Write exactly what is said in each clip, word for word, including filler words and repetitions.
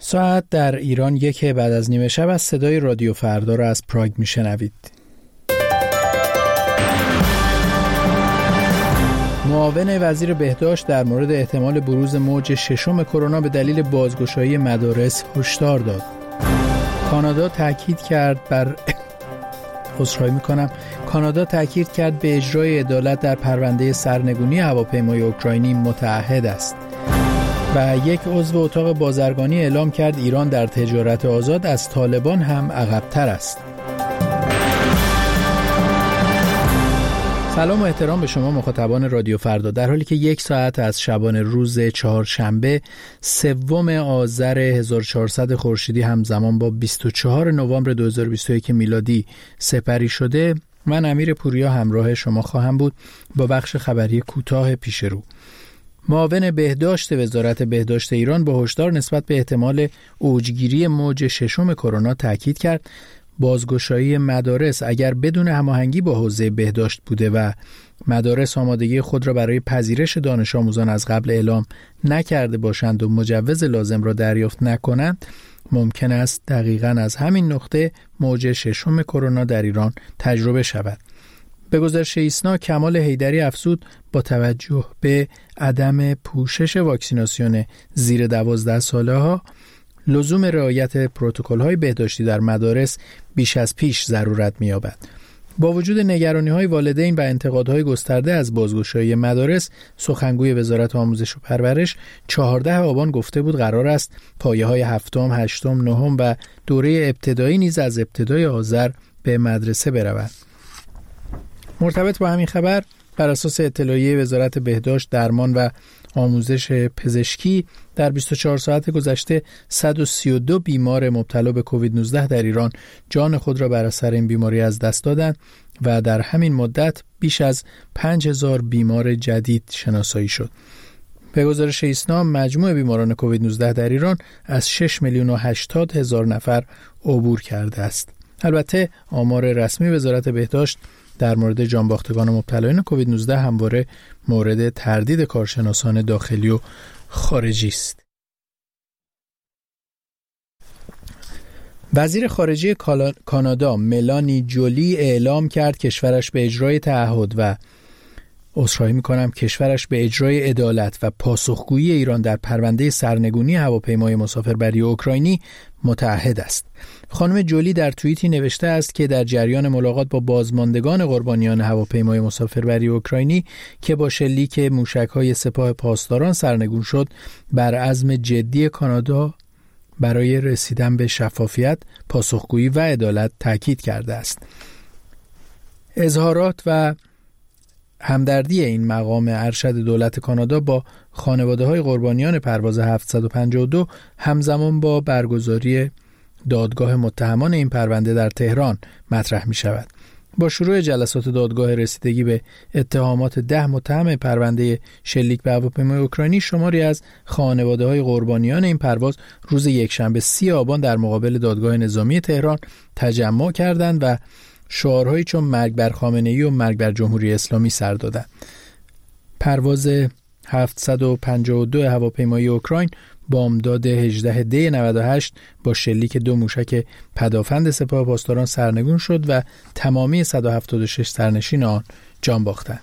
ساعت در ایران یک بعد از نیمه شب از صدای رادیو فردا را از پراگ میشنوید. معاون وزیر بهداشت در مورد احتمال بروز موج ششم کرونا به دلیل بازگشایی مدارس هشدار داد. کانادا تاکید کرد بر عذرخواهی می‌کنم. کانادا تاکید کرد به اجرای عدالت در پرونده سرنگونی هواپیمای اوکراینی متعهد است. و یک عضو اتاق بازرگانی اعلام کرد ایران در تجارت آزاد از طالبان هم عقب‌تر است. سلام و احترام به شما مخاطبان رادیو فردا. در حالی که یک ساعت از شبانه روز چهارشنبه سوم آذر هزار و چهارصد خورشیدی همزمان با بیست و چهارم نوامبر دو هزار و بیست و یک میلادی سپری شده، من امیر پوریا همراه شما خواهم بود با بخش خبری کوتاه پیش رو. معاون بهداشت وزارت بهداشت ایران با هشدار نسبت به احتمال اوجگیری موج ششم کرونا تاکید کرد بازگشایی مدارس اگر بدون هماهنگی با حوزه بهداشت بوده و مدارس آمادگی خود را برای پذیرش دانش آموزان از قبل اعلام نکرده باشند و مجوز لازم را دریافت نکنند، ممکن است دقیقاً از همین نقطه موج ششم کرونا در ایران تجربه شود. به گزارش ایسنا کمال حیدری افزود با توجه به عدم پوشش واکسیناسیون زیر دوازده ساله ها لزوم رعایت پروتکل‌های بهداشتی در مدارس بیش از پیش ضرورت می‌یابد. با وجود نگرانی‌های والدین و انتقادهای گسترده از بازگشایی مدارس، سخنگوی وزارت آموزش و پرورش چهاردهم آبان گفته بود قرار است پایه‌های هفتم، هشتم، نهم و دوره ابتدایی نیز از ابتدای آذر به مدرسه برود. مرتبط با همین خبر، بر اساس اطلاعیه وزارت بهداشت، درمان و آموزش پزشکی در بیست و چهار ساعت گذشته صد و سی و دو بیمار مبتلا به کووید نوزده در ایران جان خود را بر اثر این بیماری از دست دادند و در همین مدت بیش از پنج هزار بیمار جدید شناسایی شد. به گزارش ایسنا مجموع بیماران کووید نوزده در ایران از شش میلیون و هشتاد هزار نفر عبور کرده است. البته آمار رسمی وزارت بهداشت در مورد جانباختگان مبتلایان کووید نوزده همواره مورد تردید کارشناسان داخلی و خارجی است. وزیر خارجه کانادا ملانی جولی اعلام کرد کشورش به اجرای تعهد و عذرخواهی می‌کنم کشورش به اجرای عدالت و پاسخگویی ایران در پرونده سرنگونی هواپیمای مسافربری اوکراینی متعهد است. خانم جولی در توییتی نوشته است که در جریان ملاقات با بازماندگان قربانیان هواپیمای مسافربری اوکراینی که با شلیک موشک‌های سپاه پاسداران سرنگون شد، بر عزم جدی کانادا برای رسیدن به شفافیت، پاسخگویی و عدالت تاکید کرده است. اظهارات و همدردی این مقام ارشد دولت کانادا با خانواده‌های قربانیان پرواز هفتصد و پنجاه و دو همزمان با برگزاری دادگاه متهمان این پرونده در تهران مطرح می شود. با شروع جلسات دادگاه رسیدگی به اتهامات ده متهم پرونده شلیک به هواپیمای اوکراینی، شماری از خانواده‌های قربانیان این پرواز روز یکشنبه سی آبان در مقابل دادگاه نظامی تهران تجمع کردند و شعارهایی چون مرگ بر خامنه‌ای و مرگ بر جمهوری اسلامی سر دادند. پرواز هفتصد و پنجاه و دو هواپیمای اوکراین بامداد هجدهم دی نود و هشت با شلیک دو موشک پدافند سپاه پاسداران سرنگون شد و تمامی صد و هفتاد و شش سرنشین آن جان باختند.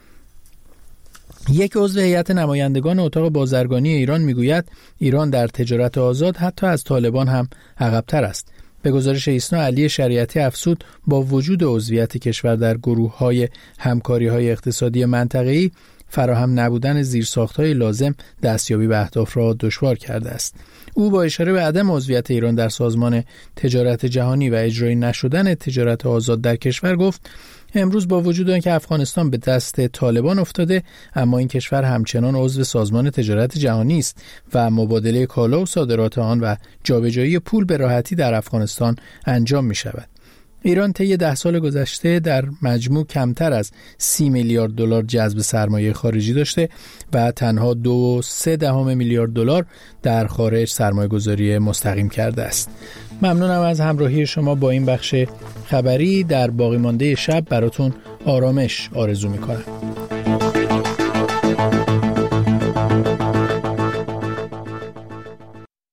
یک عضو هیئت نمایندگان اتاق بازرگانی ایران میگوید ایران در تجارت آزاد حتی از طالبان هم عقب‌تر است. به گزارش ایسنا علی شریعتی افزود با وجود عضویت کشور در گروه‌های همکاری‌های اقتصادی منطقه‌ای، فراهم نبودن زیرساخت‌های لازم دستیابی به اهداف را دشوار کرده است. او با اشاره به عدم عضویت ایران در سازمان تجارت جهانی و اجرایی نشدن تجارت آزاد در کشور گفت امروز با وجود آنکه افغانستان به دست طالبان افتاده، اما این کشور همچنان عضو سازمان تجارت جهانی است و مبادله کالا و صادرات آن و جابجایی پول به راحتی در افغانستان انجام می شود. ایران طی ده سال گذشته در مجموع کمتر از سی میلیارد دلار جذب سرمایه خارجی داشته و تنها دو و سه دهم میلیارد دلار در خارج سرمایه گذاری مستقیم کرده است. ممنونم از همراهی شما با این بخش خبری. در باقی مانده شب براتون آرامش آرزو میکنم.